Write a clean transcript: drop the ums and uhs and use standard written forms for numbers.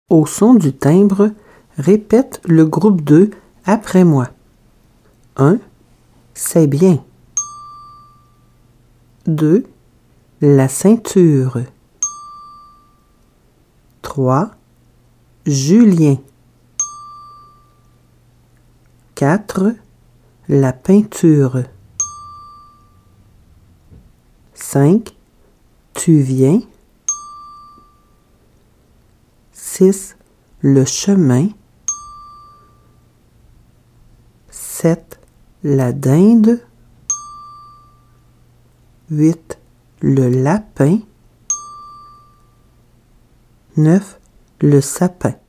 Au son du timbre, répète le groupe 2 après moi. 1. C'est bien. 2. La ceinture. 3. Julien. 4. La peinture. 5. Tu viens. 6. Le chemin. 7. La dinde. 8. Le lapin. 9. Le sapin.